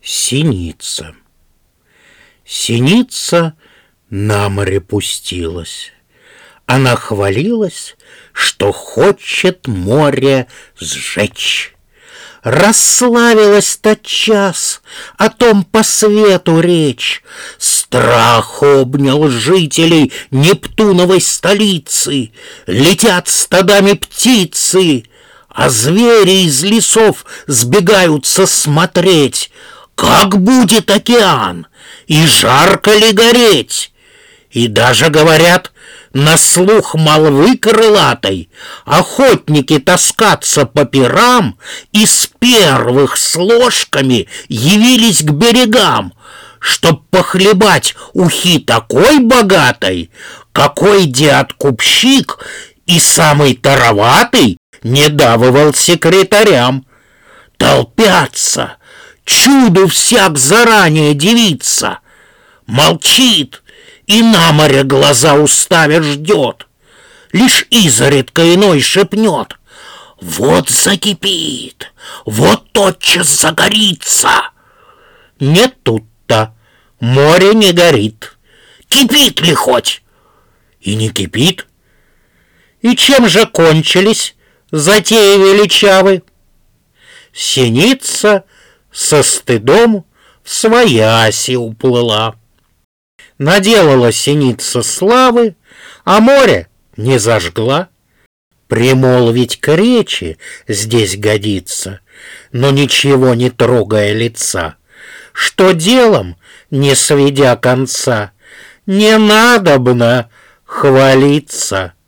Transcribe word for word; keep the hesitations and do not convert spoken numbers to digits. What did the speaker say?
Синица. Синица на море пустилась. Она хвалилась, что хочет море сжечь. Расславилась тотчас, о том по свету речь. Страх обнял жителей Нептуновой столицы. Летят стадами птицы, а звери из лесов сбегаются смотреть, как будет океан и жарко ли гореть. И даже, говорят, на слух молвы крылатой охотники таскаться по пирам из первых с ложками явились к берегам, чтоб похлебать ухи такой богатой, какой дед-купщик и самый тароватый не давывал секретарям. Толпятся, чуду всяк заранее дивится, молчит и на море глаза уставя ждет. Лишь изредка иной шепнет: вот закипит, вот тотчас загорится. Не тут-то, море не горит. Кипит ли хоть? И не кипит. И чем же кончились затеи величавы? Синица со стыдом в свояси уплыла. Наделала синица славы, а море не зажгла. Примолвить к речи здесь годится, но ничего не трогая лица, что делом, не сведя конца, не надобно хвалиться.